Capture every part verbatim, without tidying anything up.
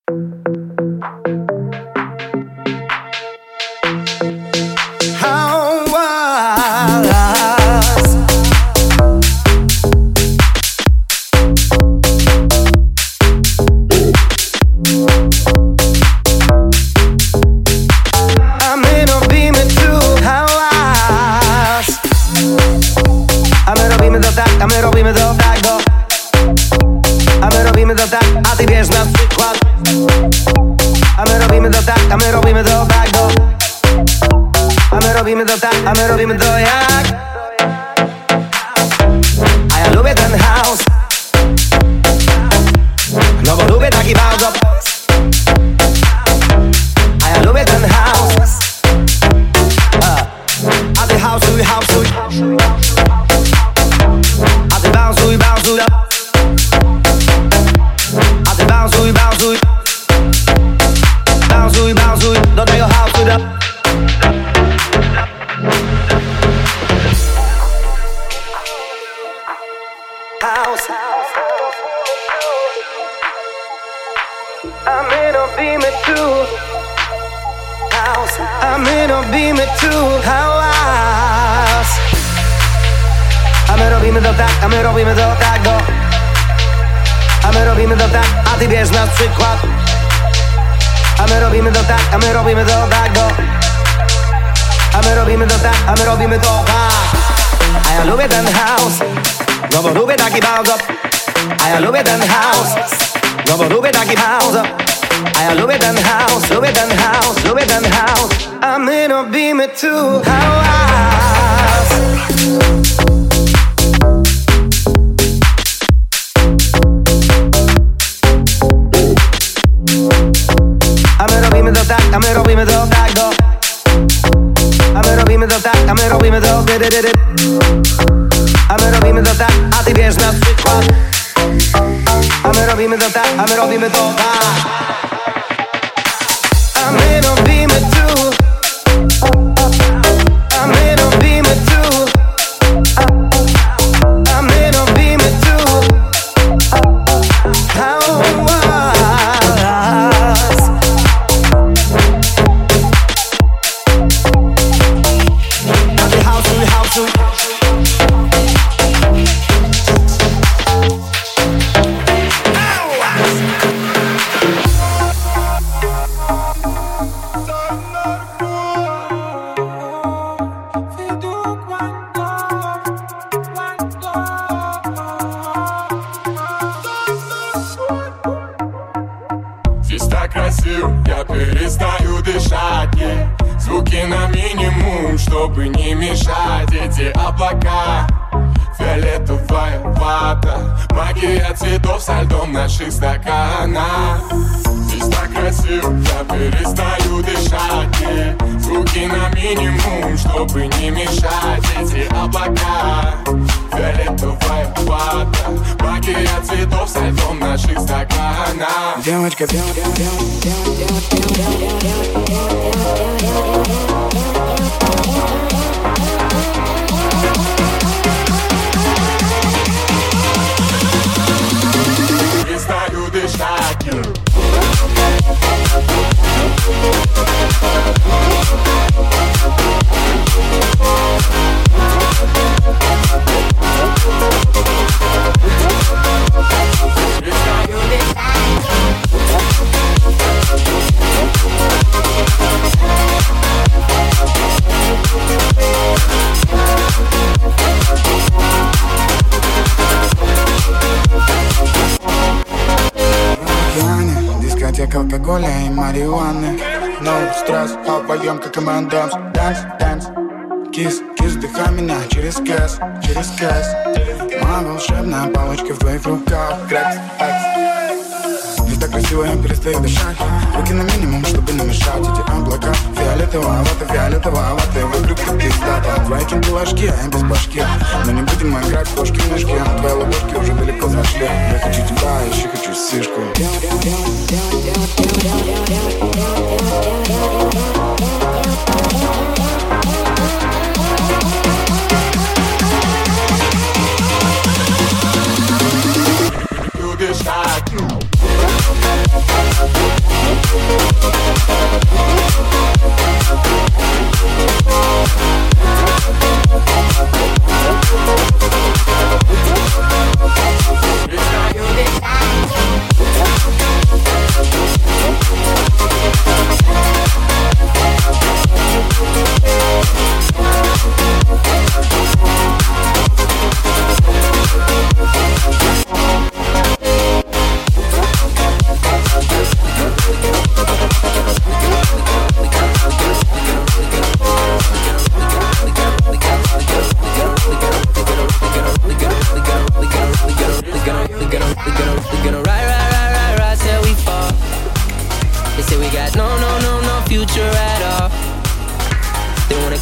Девочка, девочка, перестаю дышать. Дискотека алкоголя и марихуаны. No стресс, а пойдем как эм энд эмс. Dance, dance, кис, кис, вдыхай меня через кэс, через кэс. Моя волшебная палочка в твоих руках. Крэкс, экс. Здесь так красиво, я перестаю дышать. Руки на минимум, чтобы не мешать. Эти облака фиолетового-вата, фиолетового-вата. Вокруг ты пиздата. Твои кенты ложки, а я без башки. Но не будем играть в кошки в мешке. Твои ладошки уже далеко зашли. Я хочу тебя, еще хочу сишку. Дышать.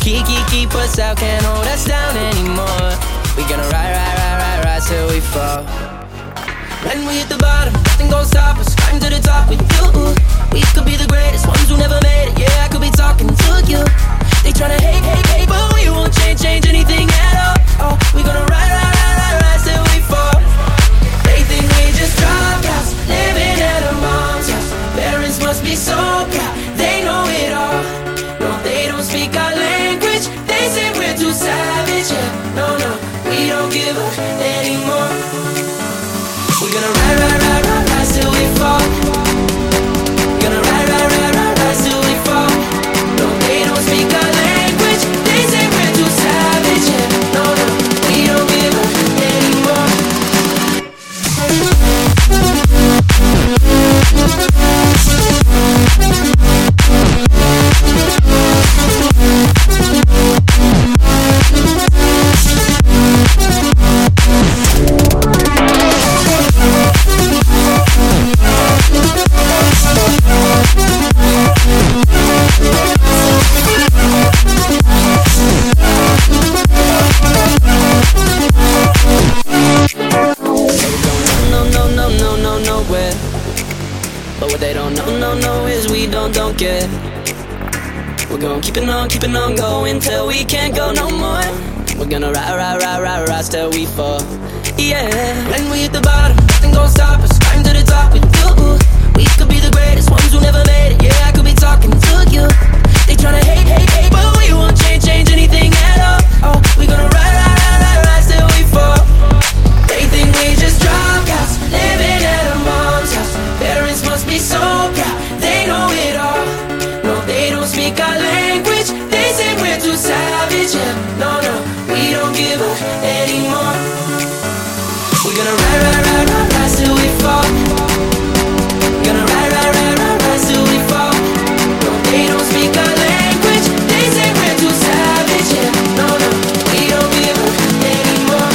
keep, keep, keep us out, can't hold us down anymore. We gonna ride, ride, ride, ride, ride till we fall. When we hit the bottom, nothing gon' stop us. Climb to the top with you. We could be the greatest ones who never made it. Yeah, I could be talking to you. They tryna hate, hate, hate, but we won't change, change anything at all. Oh, we gonna ride, ride, ride, ride, ride till we fall. They think we just dropped out, living at a mom's house. Parents must be so proud, they know it all. No, they don't speak our language. They say we're too savage. Yeah, no, no, we don't give up anymore. We're gonna ride, ride, ride, ride, ride till we fall. Gonna ride, ride, ride, ride, ride till we fall. No, they don't speak our language. They say we're too savage. Yeah, no, no, we don't give up anymore. Don't get. We're gonna keep it on, keep it on going till we can't go no more. We're gonna ride, ride, ride, ride, ride till we fall. Yeah. When we hit the bottom, nothing gon' stop us. Climb to the top with you. We could be the greatest ones who never made it. Yeah, I could be talking to you. They tryna hate, hate, hate, but we won't change, change anything at all. Oh, we gonna ride, ride, ride, ride, ride till we fall. They think we just dropped out, living at a mom's house. Parents must be so proud, they know it all. No, they don't speak our language. They say we're too savage. Yeah, no, no, we don't give up anymore. We're gonna ride, ride, ride, ride, ride till we fall. Gonna ride, ride, ride, ride, ride till we fall. No, they don't speak our language. They say we're too savage. Yeah, no, no, we don't give up anymore.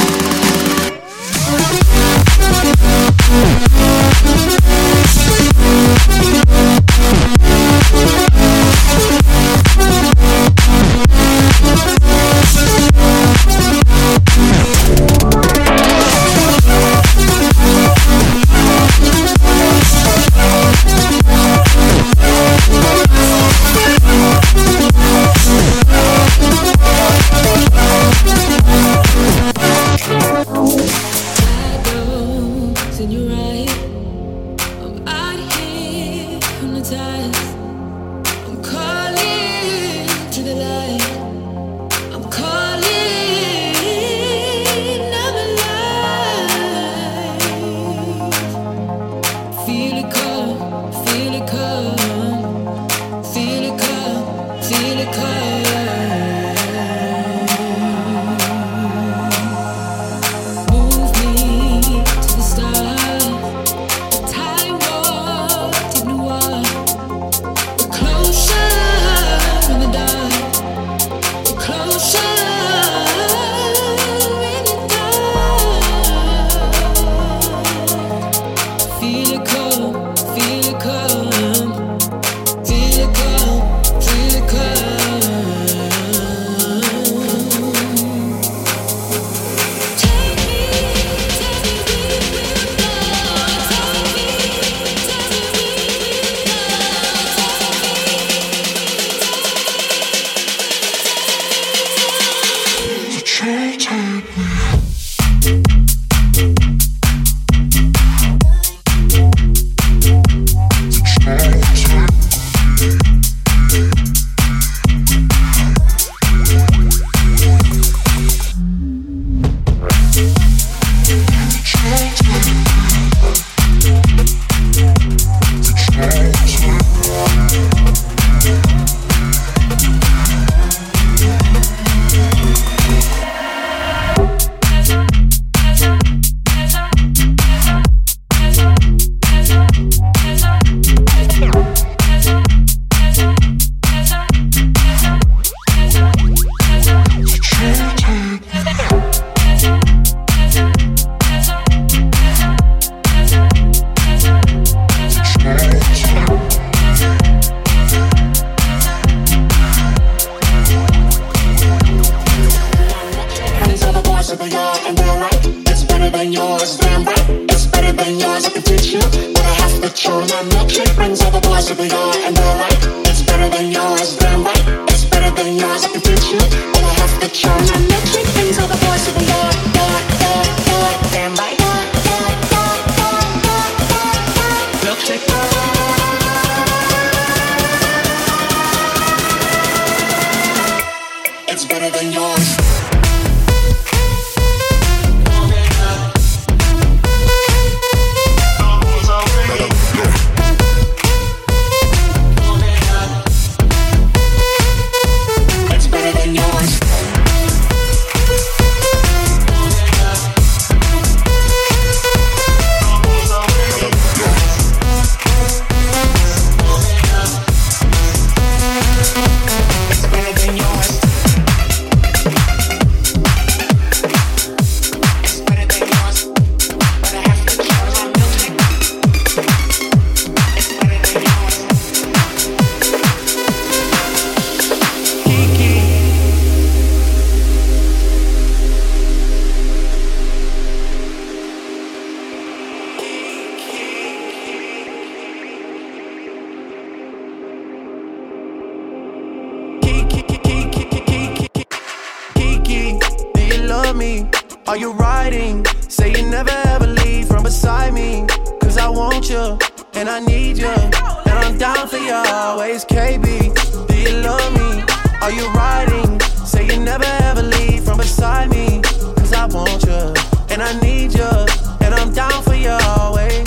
things over boys over your and the right. It's better than yours, damn right. It's better than yours, I can teach you. All I have to show you. Milkshake things over boys over your, your, your, your, damn right. Milkshake. It's better than yours. Are you riding? Say you never ever leave from beside me. Cause I want you, and I need you, and I'm down for you always, K B. Do you love me? Are you riding? Say you never ever leave from beside me. Cause I want you, and I need you, and I'm down for you always.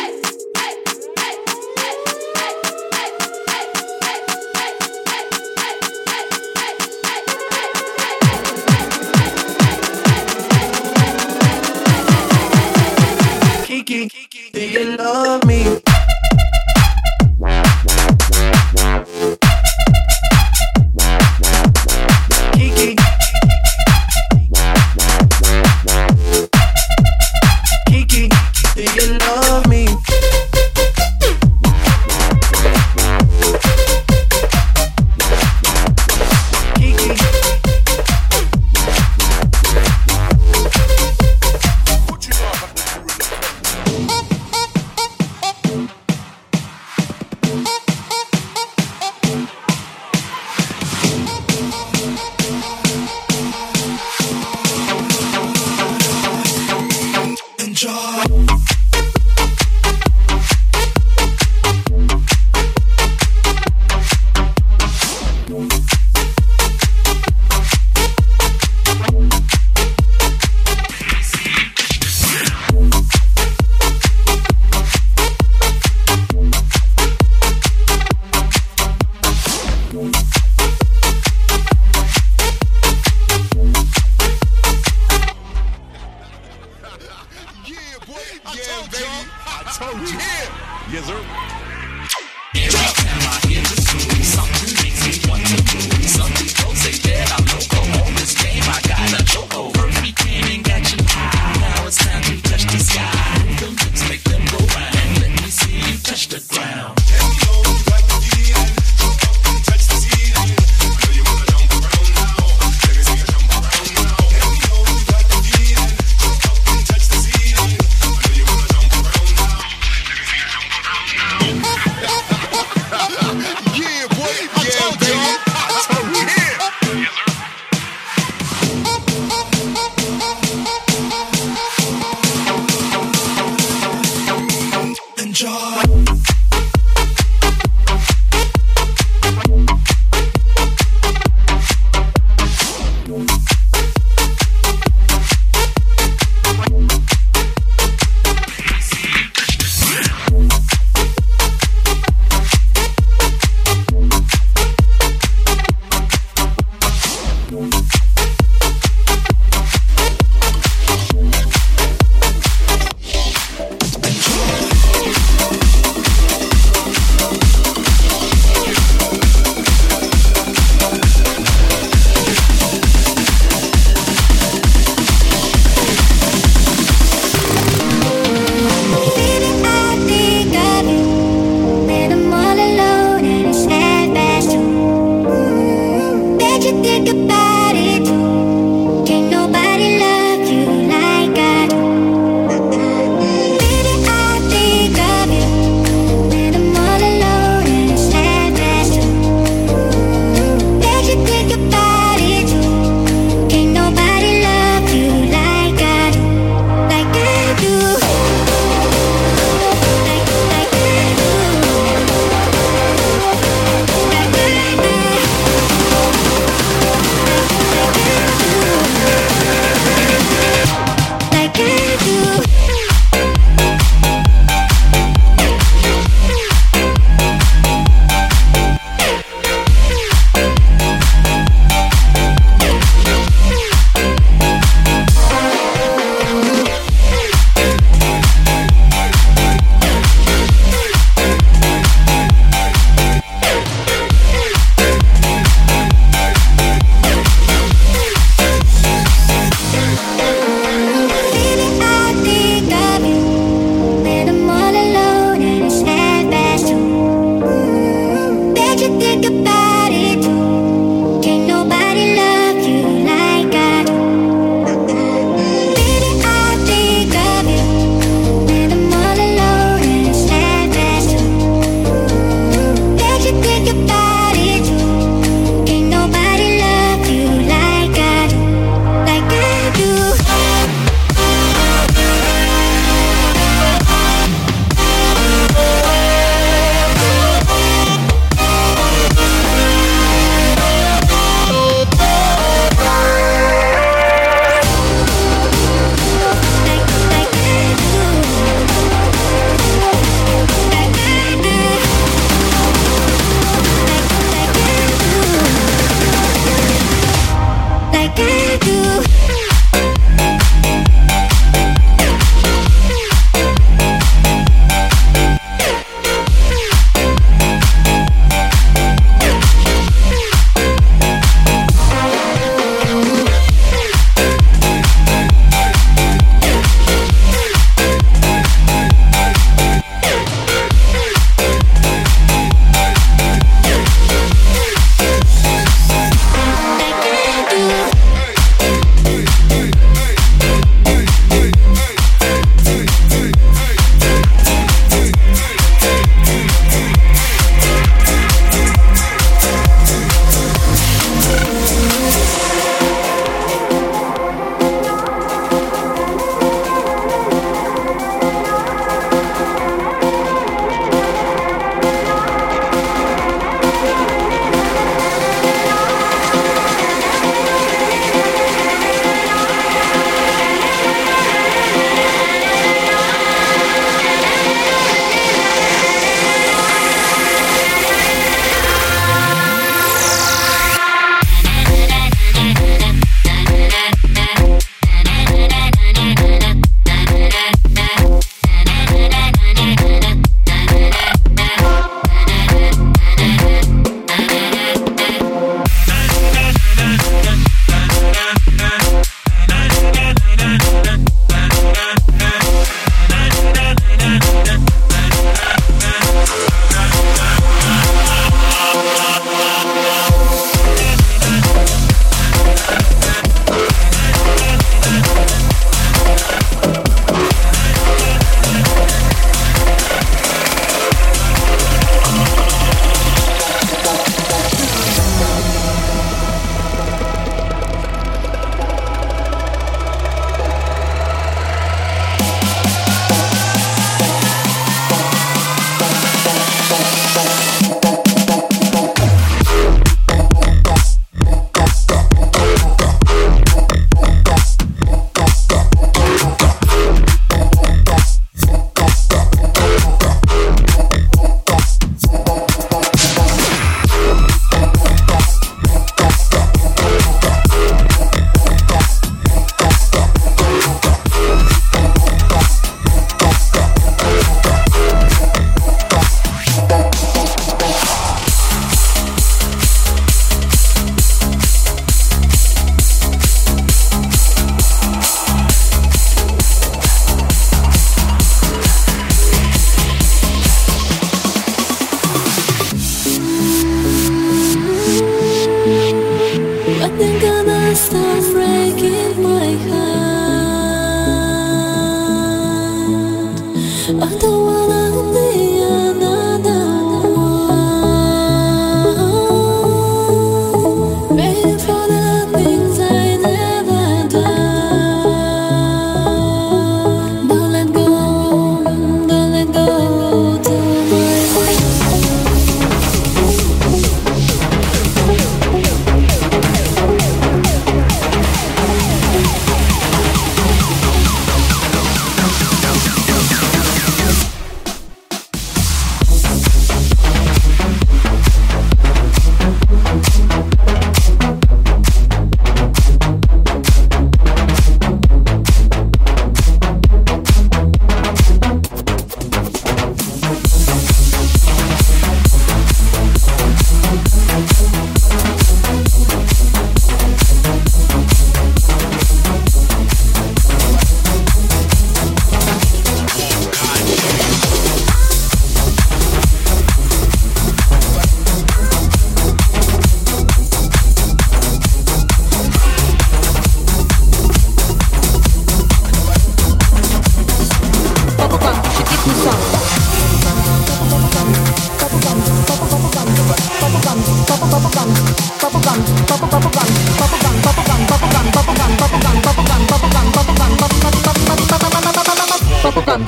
Kiki, do you love me? Kiki, Kiki, do you love me?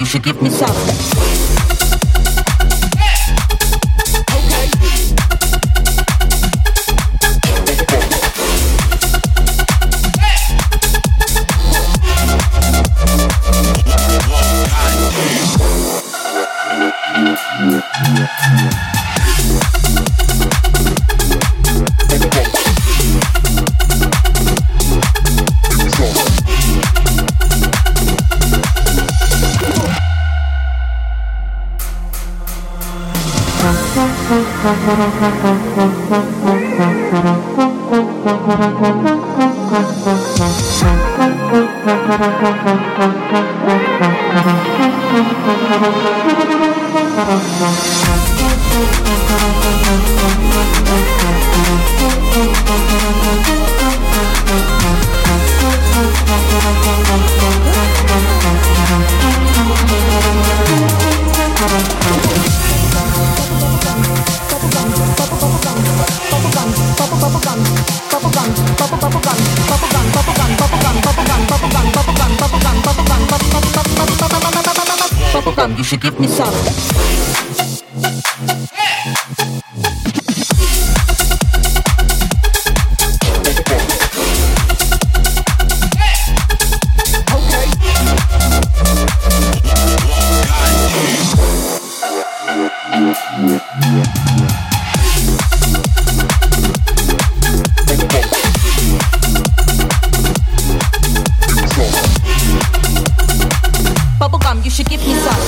should give me some. You should give me some. Bubblegum, you should give me some.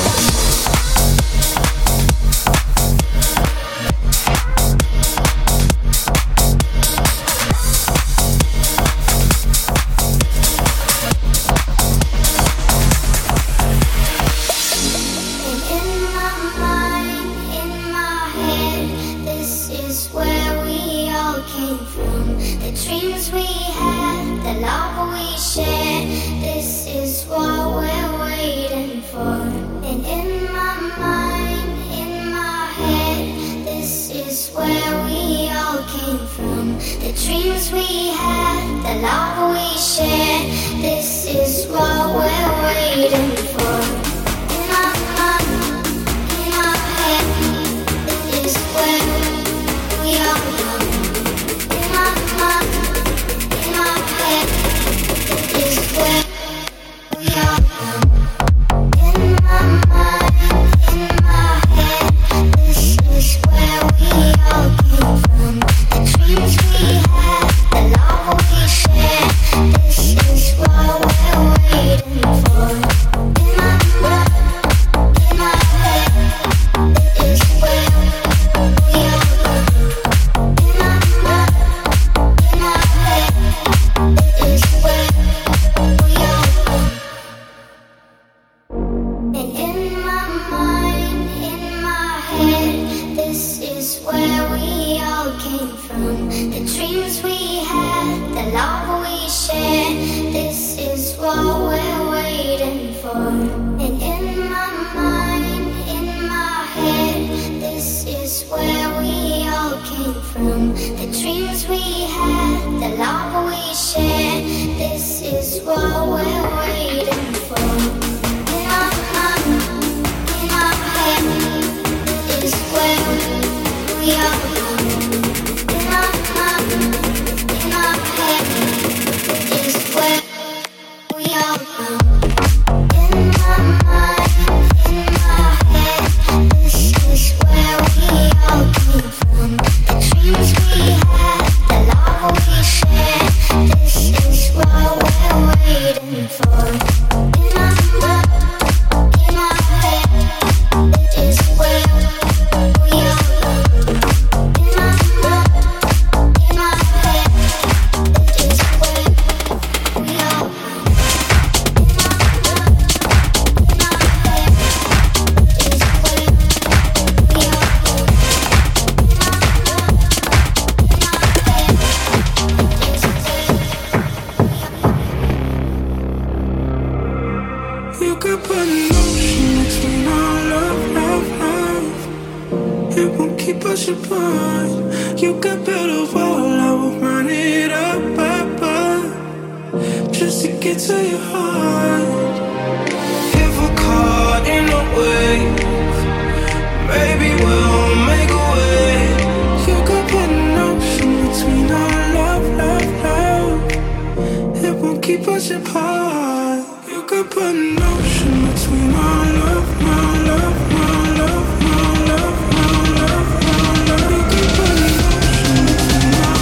Just to get to your heart. If we're caught in wave. Maybe we'll make a way. You could put an ocean between our love, love, love. It won't keep us apart. You could put an ocean between our love, my love, my love, my love, my love, my love. You could put an ocean between our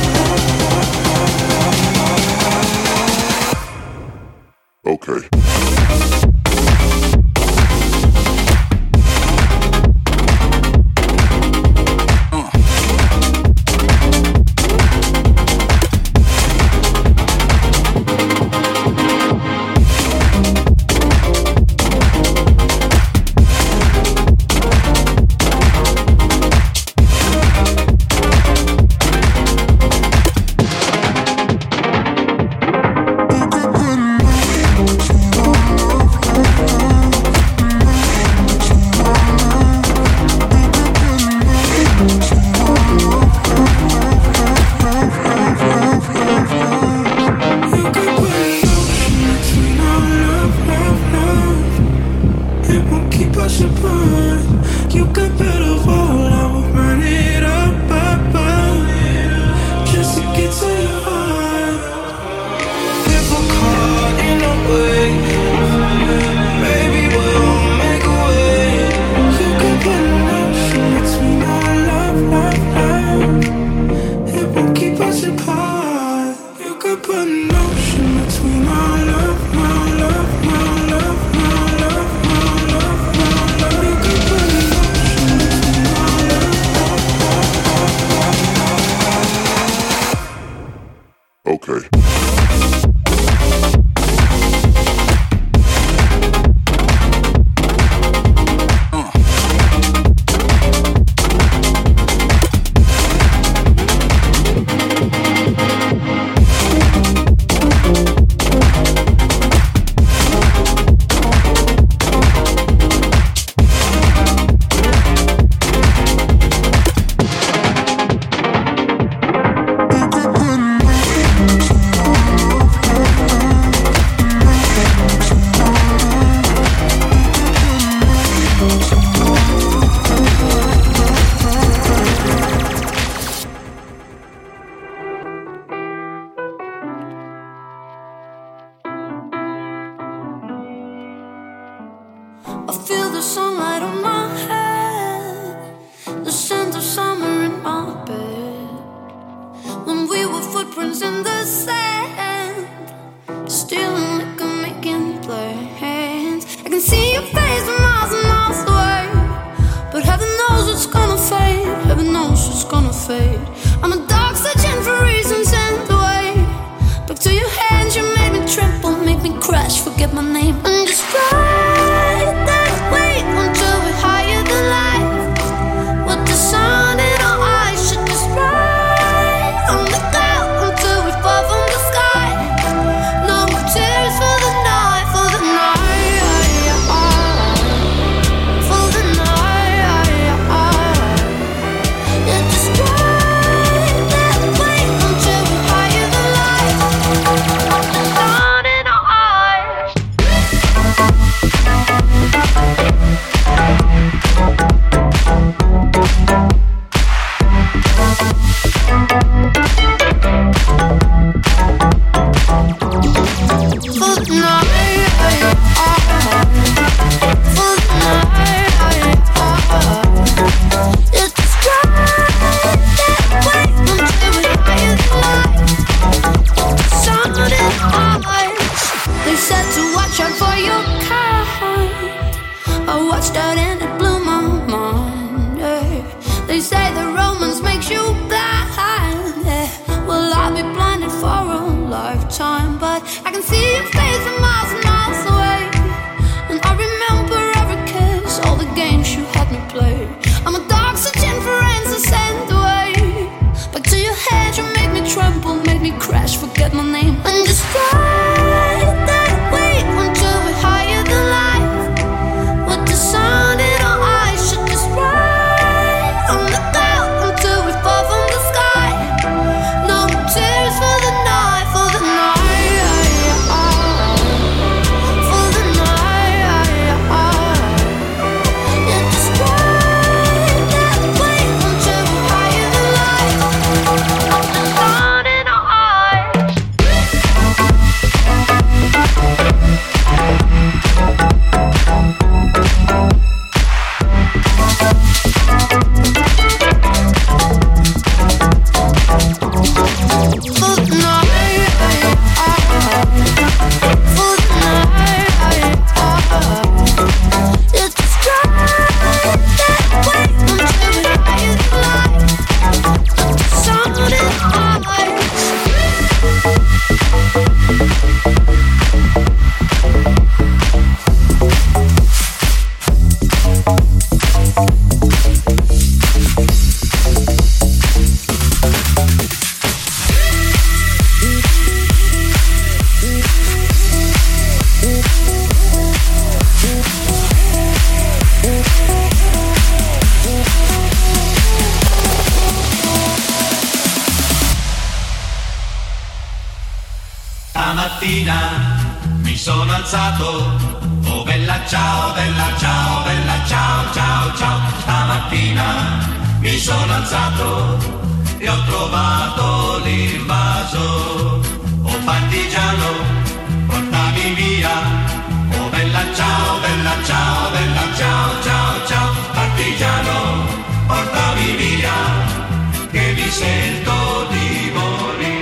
love. Okay. Stamattina mi sono alzato, oh bella ciao, bella ciao, bella ciao, ciao, ciao. Stamattina mi sono alzato e ho trovato l'invaso. Oh partigiano, portami via, oh bella ciao, bella ciao, bella ciao, ciao, ciao. Partigiano, portami via, che mi sento di morire.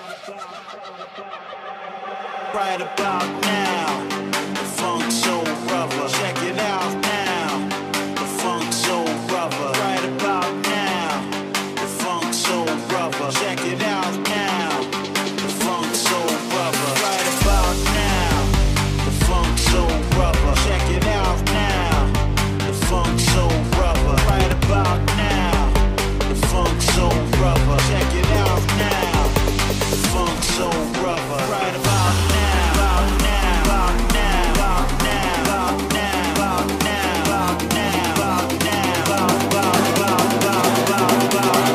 Right about now, the funk soul brother. Check it out now, the funk soul brother. Right about now, the funk soul brother. Check it out now, the funk soul brother. Right about now, the funk soul brother. Check it out now, the funk soul brother. Right about now, the funk soul brother. Check it out now, the funk soul brother. Right about now, about now, about now, about now, about now, about now, about now, about now, about about about about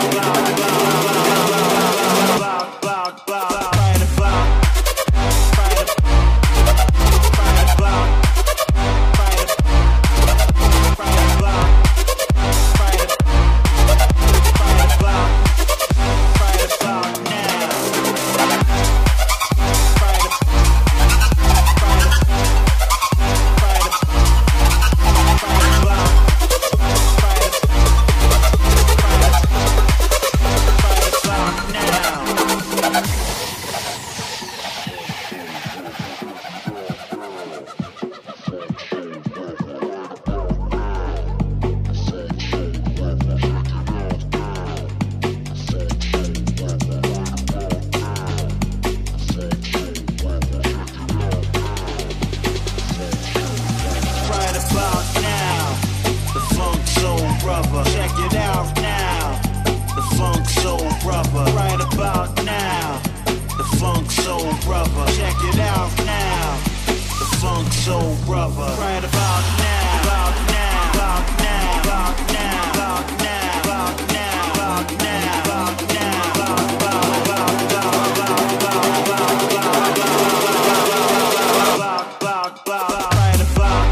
about about about right about right right about right right about right right about right about now. Right about now, the funk soul brother. Check it out now, the funk soul brother. Right about now, the funk soul brother. Check it out now, the funk soul brother. Right about now, about now, about now, about now, about now, about now, about now, about now, about about about about about right about.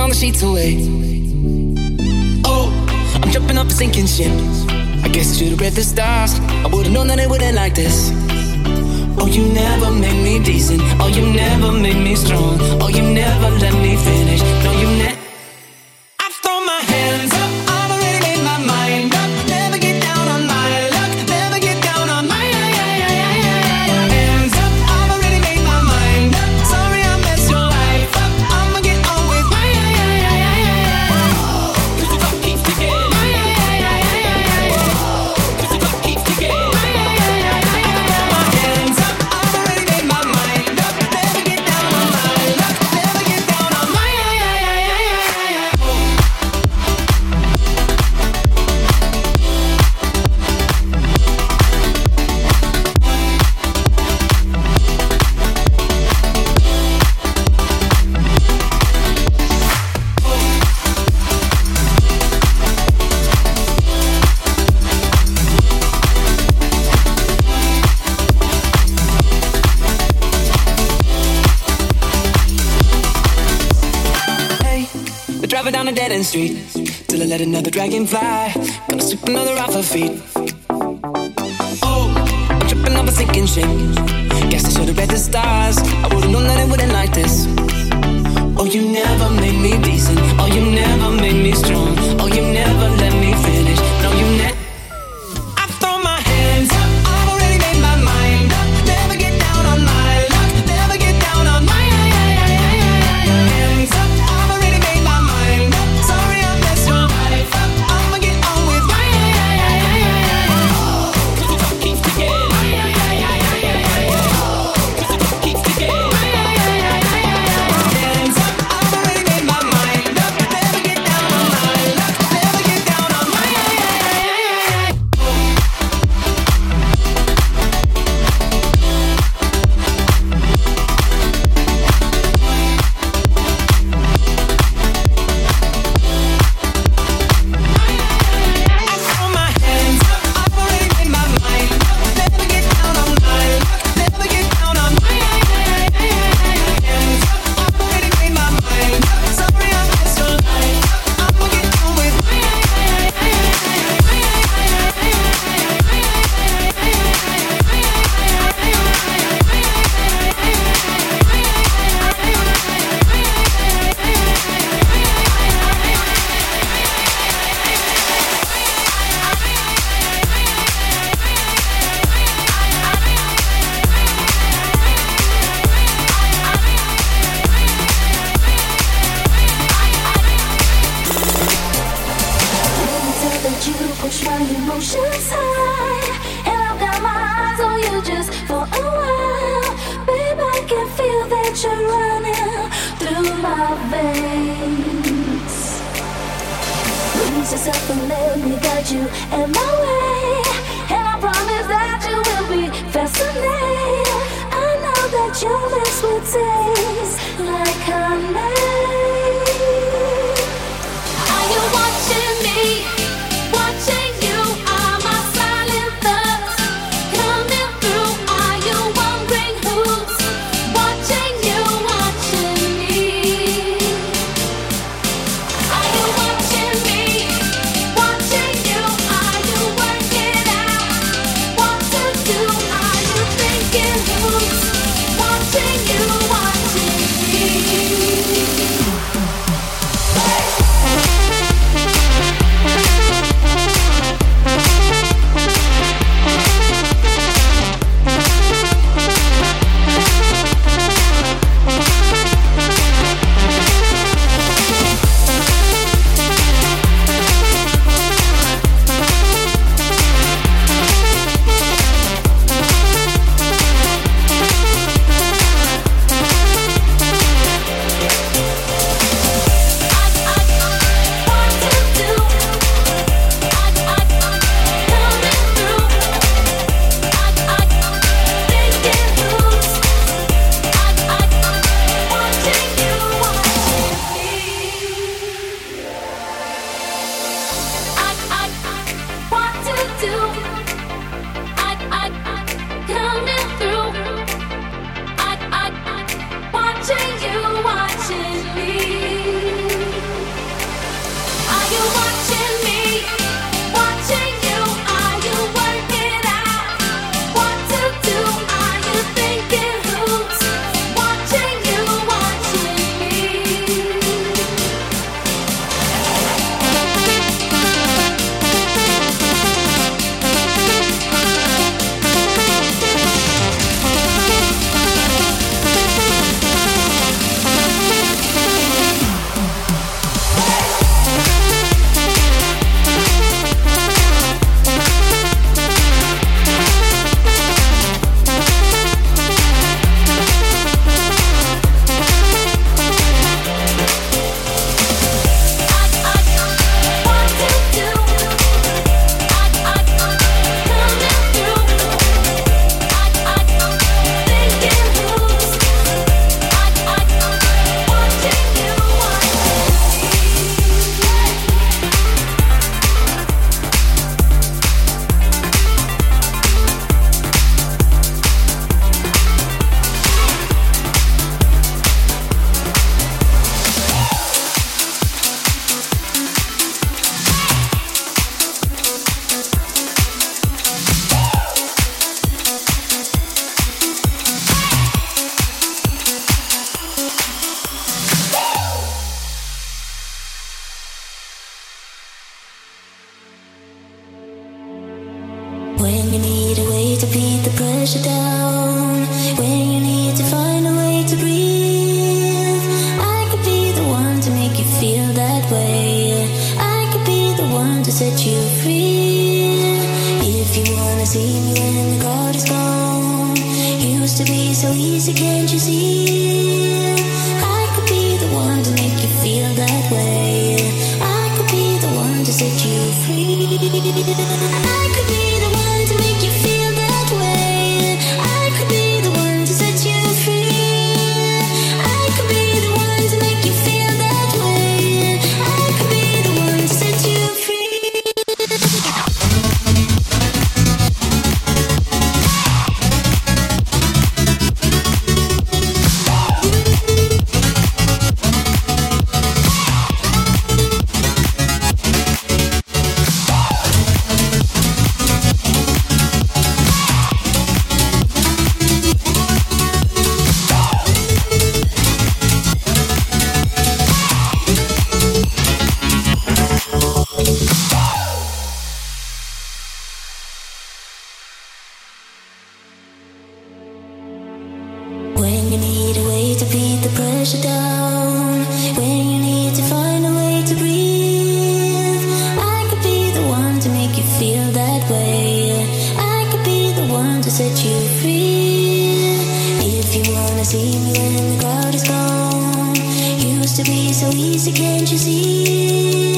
the sheets away. Oh, I'm jumping off a sinking ship. I guess I should've read the stars. I would've known that it wouldn't like this. Oh, you never made me decent. Oh, you never made me strong. Oh, you never let me finish. No, you never. I throw my hands up. I've already made my mind up. Never get down on my luck. Never get down on my hands up. I've already made my mind up. Sorry I messed your life up. I'ma get on with my cause the clock keeps ticking. Cause the clock keeps ticking. Driving down a dead-end street till I let another dragon fly. Gonna sweep another off her feet. Oh, I'm tripping off a sinking ship. Guess I should've read the stars. I would've known that it wouldn't like this. Oh, you never made me decent. Oh, you never made me strong. Oh, you never let me finish. No, you never. I throw my hands up. I've already made my mind up. Never get down on my luck. Never get down on my hands up. I've already made my mind up. Sorry I messed your life up. I'ma get on with my cause the clock keeps ticking. Cause the clock keeps ticking. Hands up. I've already made my mind up. Never get down on my luck. Never get down on my watching you, watching When you need a way to beat the pressure down, when you need to find a way to breathe, I could be the one to make you feel that way. I could be the one to set you free. If you wanna see me when the crowd is gone, used to be so easy, can't you see? I could be the one to make you feel that way. I could be the one to set you free. I could be the one to make you feel that way. I could be the one to set you free. I could be the one to make you feel that way. I could be the one to set you free. When you need a way to beat the pressure down, when you need to find a way to breathe, I could be the one to make you feel that way. I could be the one to set you free. If you wanna see me when the crowd is gone, used to be so easy, can't you see?